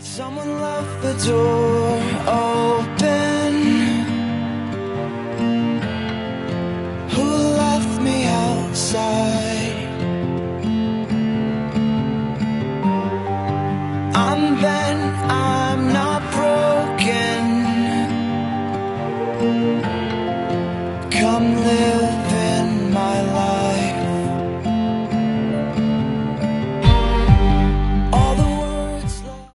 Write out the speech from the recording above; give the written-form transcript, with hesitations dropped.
Someone left the door open. Who left me outside? I'm bent